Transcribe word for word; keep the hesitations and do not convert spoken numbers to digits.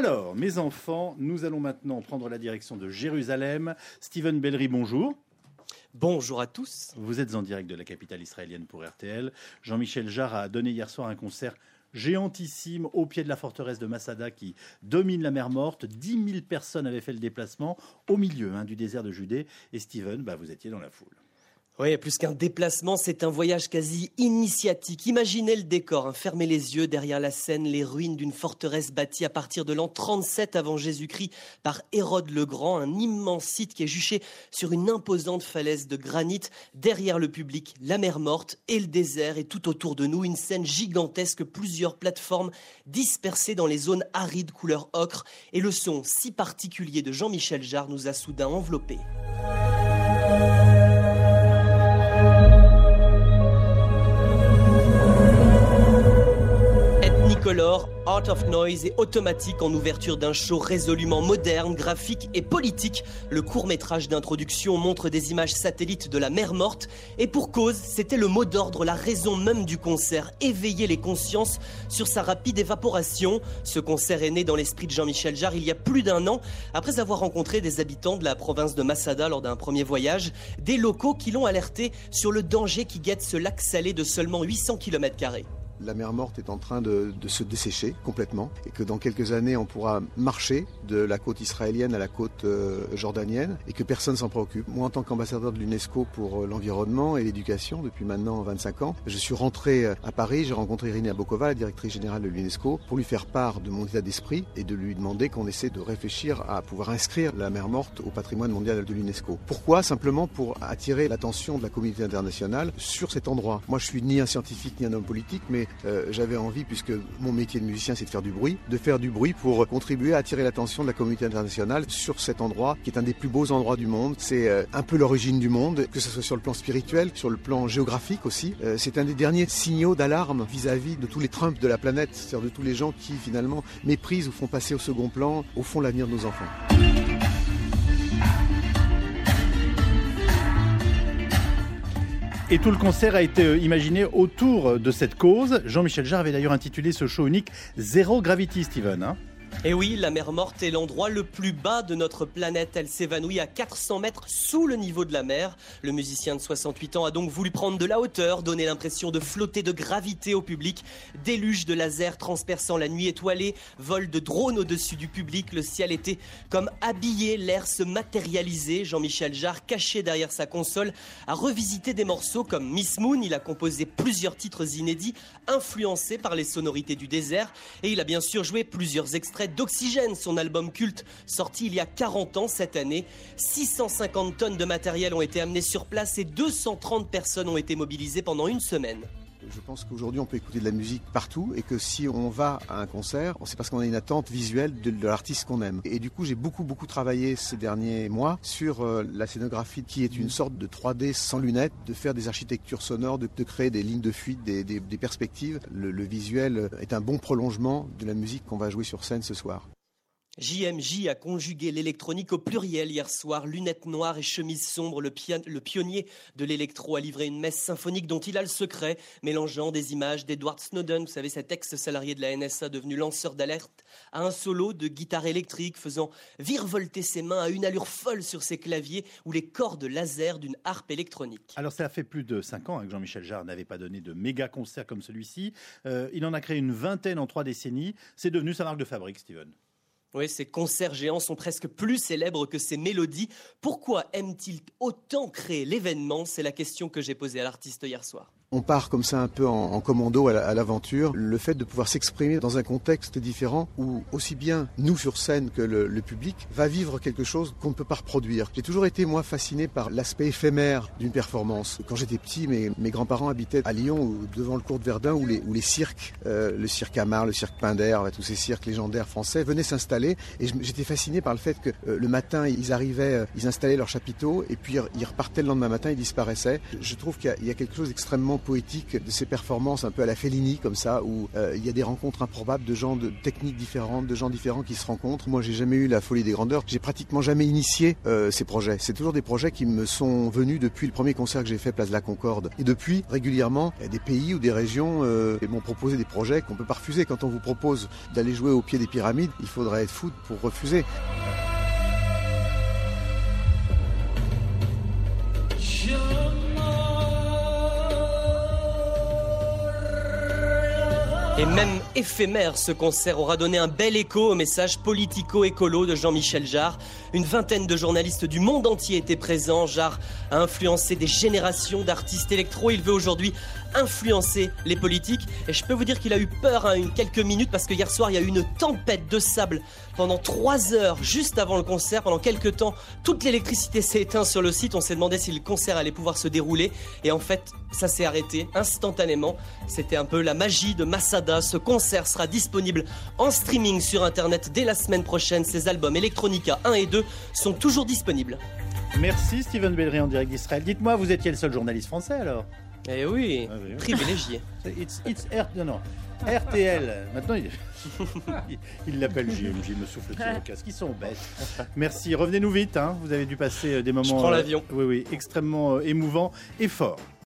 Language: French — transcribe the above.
Alors, mes enfants, nous allons maintenant prendre la direction de Jérusalem. Steven Bellery, bonjour. Bonjour à tous. Vous êtes en direct de la capitale israélienne pour R T L. Jean-Michel Jarre a donné hier soir un concert géantissime au pied de la forteresse de Masada qui domine la mer Morte. dix mille personnes avaient fait le déplacement au milieu hein, du désert de Judée. Et Steven, bah, vous étiez dans la foule. Oui, plus qu'un déplacement, c'est un voyage quasi initiatique. Imaginez le décor, hein. Fermez les yeux, derrière la Seine, les ruines d'une forteresse bâtie à partir de l'an trente-sept avant Jésus-Christ par Hérode le Grand, un immense site qui est juché sur une imposante falaise de granit. Derrière le public, la mer Morte et le désert, et tout autour de nous, une scène gigantesque, plusieurs plateformes dispersées dans les zones arides couleur ocre. Et le son si particulier de Jean-Michel Jarre nous a soudain enveloppés. Color, Art of Noise est automatique en ouverture d'un show résolument moderne, graphique et politique. Le court-métrage d'introduction montre des images satellites de la mer Morte. Et pour cause, c'était le mot d'ordre, la raison même du concert, éveiller les consciences sur sa rapide évaporation. Ce concert est né dans l'esprit de Jean-Michel Jarre il y a plus d'un an, après avoir rencontré des habitants de la province de Masada lors d'un premier voyage, des locaux qui l'ont alerté sur le danger qui guette ce lac salé de seulement huit cents kilomètres carrés. La mer Morte est en train de, de se dessécher complètement et que dans quelques années, on pourra marcher de la côte israélienne à la côte euh, jordanienne et que personne s'en préoccupe. Moi, en tant qu'ambassadeur de l'UNESCO pour euh, l'environnement et l'éducation depuis maintenant vingt-cinq ans, je suis rentré à Paris, j'ai rencontré Irina Bokova, la directrice générale de l'UNESCO, pour lui faire part de mon état d'esprit et de lui demander qu'on essaie de réfléchir à pouvoir inscrire la mer Morte au patrimoine mondial de l'UNESCO. Pourquoi ? Simplement pour attirer l'attention de la communauté internationale sur cet endroit. Moi, je suis ni un scientifique ni un homme politique, mais Euh, j'avais envie, puisque mon métier de musicien c'est de faire du bruit, de faire du bruit pour contribuer à attirer l'attention de la communauté internationale sur cet endroit qui est un des plus beaux endroits du monde. C'est euh, un peu l'origine du monde, que ce soit sur le plan spirituel, sur le plan géographique aussi. Euh, c'est un des derniers signaux d'alarme vis-à-vis de tous les Trump de la planète, c'est-à-dire de tous les gens qui finalement méprisent ou font passer au second plan, au fond, l'avenir de nos enfants. Et tout le concert a été imaginé autour de cette cause. Jean-Michel Jarre avait d'ailleurs intitulé ce show unique « Zéro Gravity », Steven. Hein Et oui, la mer Morte est l'endroit le plus bas de notre planète. Elle s'évanouit à quatre cents mètres sous le niveau de la mer. Le musicien de soixante-huit ans a donc voulu prendre de la hauteur, donner l'impression de flotter de gravité au public. Déluge de lasers transperçant la nuit étoilée, vol de drones au-dessus du public. Le ciel était comme habillé, l'air se matérialisait. Jean-Michel Jarre, caché derrière sa console, a revisité des morceaux comme Miss Moon. Il a composé plusieurs titres inédits, influencés par les sonorités du désert. Et il a bien sûr joué plusieurs extraits d'Oxygène, son album culte sorti il y a quarante ans cette année. six cent cinquante tonnes de matériel ont été amenées sur place et deux cent trente personnes ont été mobilisées pendant une semaine. Je pense qu'aujourd'hui on peut écouter de la musique partout et que si on va à un concert, c'est parce qu'on a une attente visuelle de, de l'artiste qu'on aime. Et du coup j'ai beaucoup beaucoup travaillé ces derniers mois sur euh, la scénographie qui est une sorte de trois D sans lunettes, de faire des architectures sonores, de, de créer des lignes de fuite, des, des, des perspectives. Le, le visuel est un bon prolongement de la musique qu'on va jouer sur scène ce soir. J M J a conjugué l'électronique au pluriel hier soir. Lunettes noires et chemise sombre, le, pian- le pionnier de l'électro a livré une messe symphonique dont il a le secret, mélangeant des images d'Edward Snowden, vous savez cet ex-salarié de la N S A devenu lanceur d'alerte, à un solo de guitare électrique faisant virevolter ses mains à une allure folle sur ses claviers ou les cordes laser d'une harpe électronique. Alors ça fait plus de cinq ans hein, que Jean-Michel Jarre n'avait pas donné de méga concert comme celui-ci. Euh, il en a créé une vingtaine en trois décennies. C'est devenu sa marque de fabrique, Steven. Oui, ces concerts géants sont presque plus célèbres que ces mélodies. Pourquoi aime-t-il autant créer l'événement ? C'est la question que j'ai posée à l'artiste hier soir. On part comme ça un peu en, en commando à, la, à l'aventure. Le fait de pouvoir s'exprimer dans un contexte différent où aussi bien nous sur scène que le, le public va vivre quelque chose qu'on ne peut pas reproduire. J'ai toujours été moi fasciné par l'aspect éphémère d'une performance. Quand j'étais petit, mes, mes grands-parents habitaient à Lyon devant le cours de Verdun où les, où les cirques, euh, le cirque Hamar, le cirque Pinder, tous ces cirques légendaires français venaient s'installer et j'étais fasciné par le fait que euh, le matin ils arrivaient, euh, ils installaient leur chapiteau et puis ils repartaient le lendemain matin, ils disparaissaient. Je trouve qu'il y a, il y a quelque chose d'extrêmement poétique de ces performances un peu à la Fellini comme ça, où euh, il y a des rencontres improbables de gens de techniques différentes, de gens différents qui se rencontrent. Moi, j'ai jamais eu la folie des grandeurs. J'ai pratiquement jamais initié euh, ces projets. C'est toujours des projets qui me sont venus depuis le premier concert que j'ai fait Place de la Concorde. Et depuis, régulièrement, il y a des pays ou des régions euh, m'ont proposé des projets qu'on peut pas refuser. Quand on vous propose d'aller jouer au pied des pyramides, il faudrait être fou pour refuser. Et même éphémère, ce concert aura donné un bel écho au message politico-écolo de Jean-Michel Jarre. Une vingtaine de journalistes du monde entier étaient présents. Jarre a influencé des générations d'artistes électro. Il veut aujourd'hui influencer les politiques. Et je peux vous dire qu'il a eu peur hein, une quelques minutes parce que hier soir, il y a eu une tempête de sable pendant trois heures juste avant le concert. Pendant quelques temps, toute l'électricité s'est éteinte sur le site. On s'est demandé si le concert allait pouvoir se dérouler. Et en fait, ça s'est arrêté instantanément. C'était un peu la magie de Masada. Ce concert sera disponible en streaming sur Internet dès la semaine prochaine. Ses albums Electronica un et deux sont toujours disponibles. Merci Steven Bellery en direct d'Israël. Dites-moi, vous étiez le seul journaliste français alors? Eh oui, ah, oui. privilégié. It's, it's R... non, non. R T L. Maintenant, il il l'appelle J M J, il me souffle sur le casque. Ils sont bêtes. Merci. Revenez-nous vite. Hein. Vous avez dû passer des moments. Je prends l'avion. Euh, oui, oui, extrêmement euh, émouvants et forts.